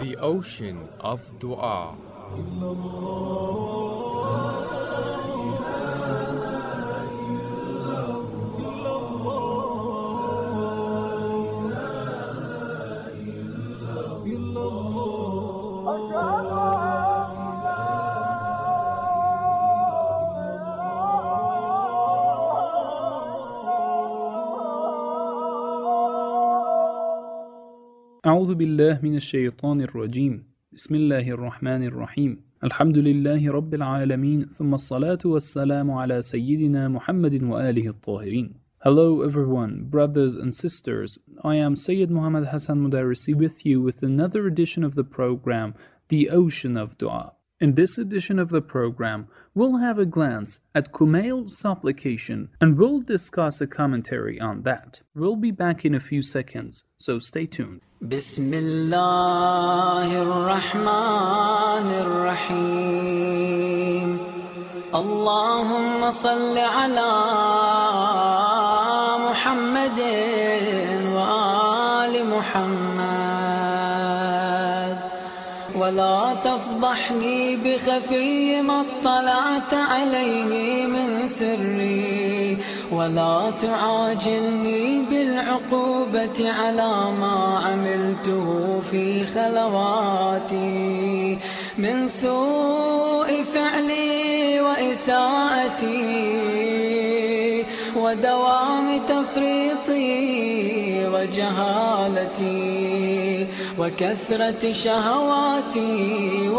the ocean of dua. أعوذ بالله من الشيطان الرجيم بسم الله الرحمن الرحيم الحمد لله رب العالمين ثم الصلاة والسلام على سيدنا محمد وآله الطاهرين. Hello everyone, brothers and sisters. I am Sayyid Muhammad Hassan Mudarrisi with you with another edition of the program, The Ocean of Dua. In this edition of the program, we'll have a glance at Kumail's supplication and we'll discuss a commentary on that. We'll be back in a few seconds, so stay tuned. بسم الله الرحمن الرحيم اللهم صل على محمد وآل محمد ولا تفضحني بخفي ما اطلعت عليه من سري ولا تعاجلني بالعقوبة على ما عملته في خلواتي من سوء فعلي وإساءتي ودوام تفريطي وجهالتي وكثرة شهواتي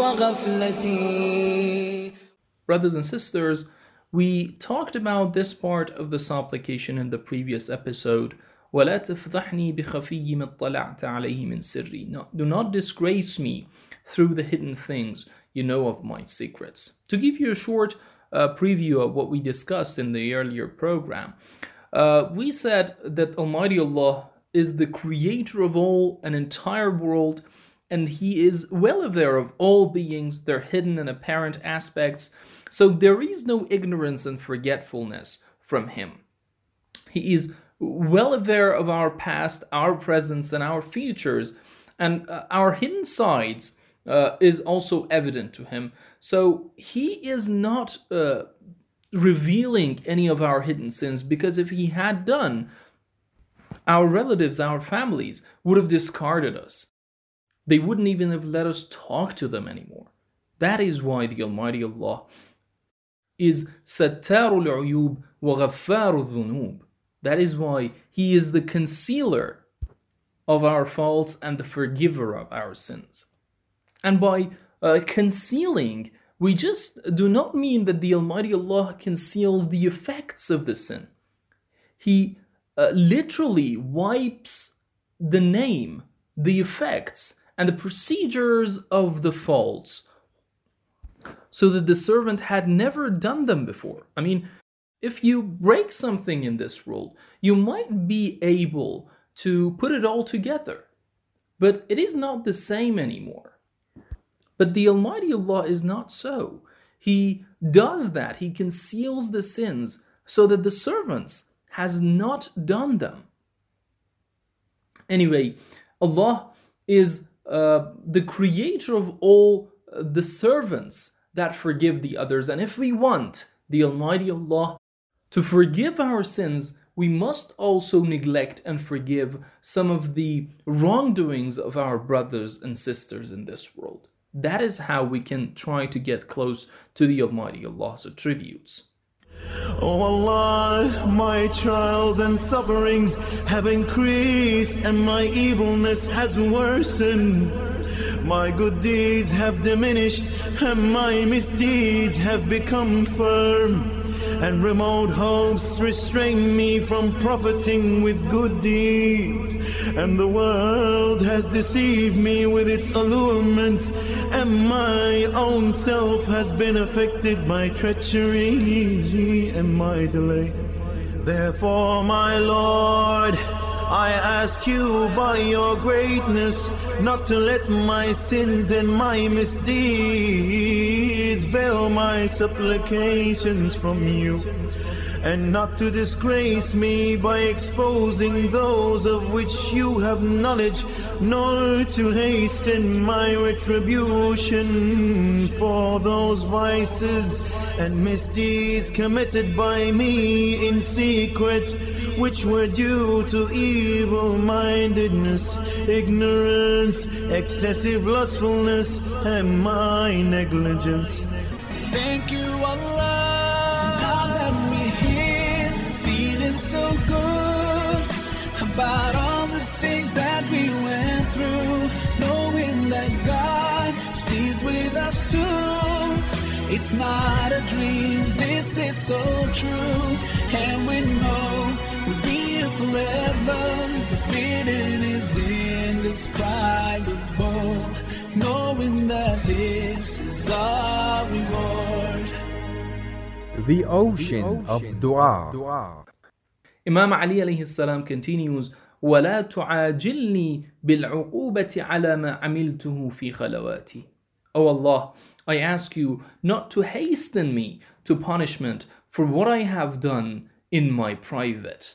وغفلتي. Brothers and sisters, we talked about this part of the supplication in the previous episode. وَلَا تَفْضَحْنِي بِخَفِيِّ مَا اطَّلَعْتَ عَلَيْهِ مِنْ سِرِّي. Do not disgrace me through the hidden things you know of my secrets. To give you a short preview of what we discussed in the earlier program, we said that Almighty Allah is the creator of all, an entire world, and He is well aware of all beings, their hidden and apparent aspects. So there is no ignorance and forgetfulness from Him. He is well aware of our past, our present, and our futures, and our hidden sides is also evident to Him. So He is not revealing any of our hidden sins, because if He had done, our relatives, our families would have discarded us. They wouldn't even have let us talk to them anymore. That is why the Almighty Allah is Sattarul Uyub wa Ghaffarul Dhunub. That is why He is the concealer of our faults and the forgiver of our sins. And by concealing, we just do not mean that the Almighty Allah conceals the effects of the sin. He literally wipes the name, the effects, and the procedures of the faults, so that the servant had never done them before. I mean, if you break something in this world, you might be able to put it all together, but it is not the same anymore. But the Almighty Allah is not so. He does that. He conceals the sins so that the servants has not done them. Anyway, Allah is the creator of all the servants that forgive the others. And if we want the Almighty Allah to forgive our sins, we must also neglect and forgive some of the wrongdoings of our brothers and sisters in this world. That is how we can try to get close to the Almighty Allah's attributes. Oh Allah, my trials and sufferings have increased and my evilness has worsened. My good deeds have diminished and my misdeeds have become firm. And remote hopes restrain me from profiting with good deeds. And the world has deceived me with its allurements, and my own self has been affected by treachery and my delay. Therefore, my Lord, I ask you by your greatness not to let my sins and my misdeeds veil my supplications from you. and not to disgrace me by exposing those of which you have knowledge, nor to hasten my retribution for those vices and misdeeds committed by me in secret, which were due to evil-mindedness, ignorance, excessive lustfulness, and my negligence. Thank you, Allah. Now that we're here, feeling so good about all the things that we went through, knowing that God is pleased with us too. It's not a dream, this is so true, and we know we'll be here forever. The feeling is indescribable, knowing that this is our reward. The ocean of dua. Imam Ali alayhi salam continues, وَلَا تُعَاجِلْنِي بِالْعُقُوبَةِ عَلَى مَا عَمِلْتُهُ فِي خَلَوَاتِي. O Allah, I ask you not to hasten me to punishment for what I have done in my private.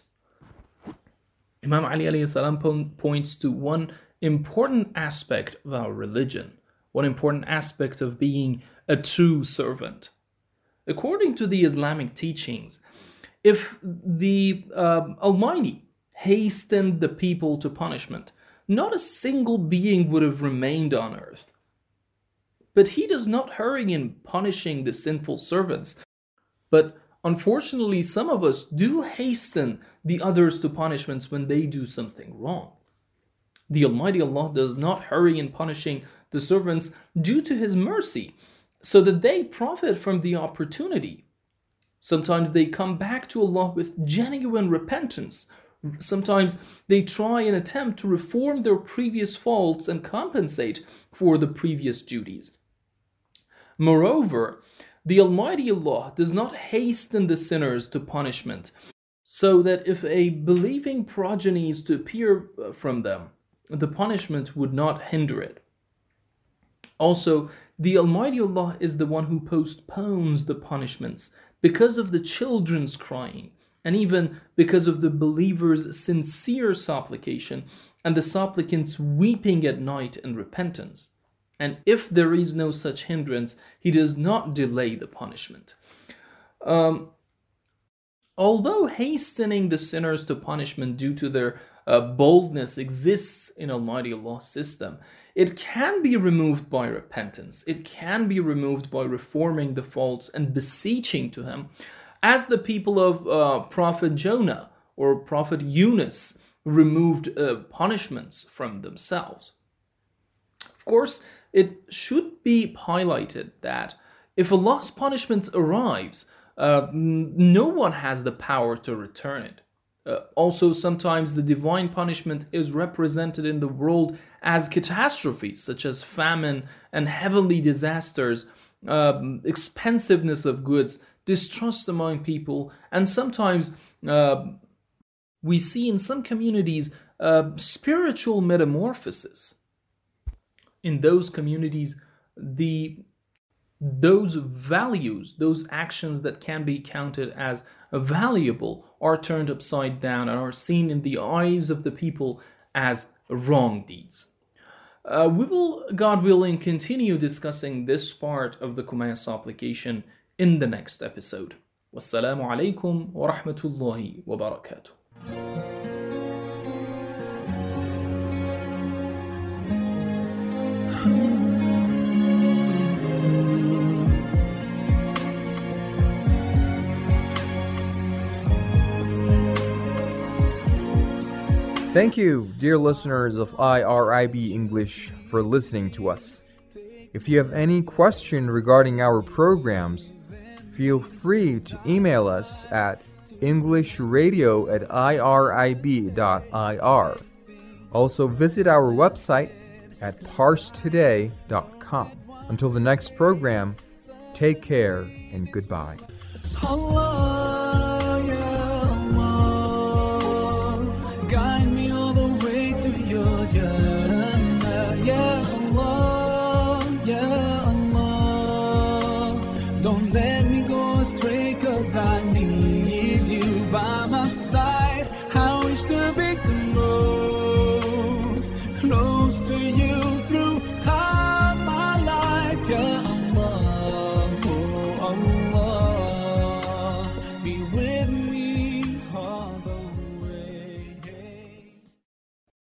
Imam Ali alayhi salam points to one important aspect of our religion, one important aspect of being a true servant. According to the Islamic teachings, if the Almighty hastened the people to punishment, not a single being would have remained on earth. But He does not hurry in punishing the sinful servants. But unfortunately, some of us do hasten the others to punishments when they do something wrong. The Almighty Allah does not hurry in punishing the servants due to His mercy, so that they profit from the opportunity. Sometimes they come back to Allah with genuine repentance. Sometimes they try and attempt to reform their previous faults and compensate for the previous duties. Moreover, the Almighty Allah does not hasten the sinners to punishment, so that if a believing progeny is to appear from them, the punishment would not hinder it. Also, the Almighty Allah is the one who postpones the punishments because of the children's crying, and even because of the believer's sincere supplication and the supplicant's weeping at night in repentance. And if there is no such hindrance, He does not delay the punishment. Although hastening the sinners to punishment due to their boldness exists in Almighty Allah's system, it can be removed by repentance. It can be removed by reforming the faults and beseeching to Him, as the people of Prophet Jonah or Prophet Yunus removed punishments from themselves. Of course, it should be highlighted that if Allah's punishment arrives, no one has the power to return it. Also, sometimes the divine punishment is represented in the world as catastrophes such as famine and heavenly disasters, expensiveness of goods, distrust among people, and sometimes we see in some communities spiritual metamorphosis. In those communities, those values, those actions that can be counted as valuable are turned upside down and are seen in the eyes of the people as wrong deeds. We will, God willing, continue discussing this part of the Kumail supplication in the next episode. Wassalamu alaikum wa rahmatullahi wa barakatuh. Thank you, dear listeners of IRIB English, for listening to us. If you have any question regarding our programs, feel free to email us at englishradio@irib.ir. Also visit our website at parstoday.com. Until the next program, take care and goodbye. Allah, ya Allah, guide me all the way to your Jannah. Ya Allah, ya Allah, don't let me go astray, 'cause I need by my side. I wish to be the most close to you.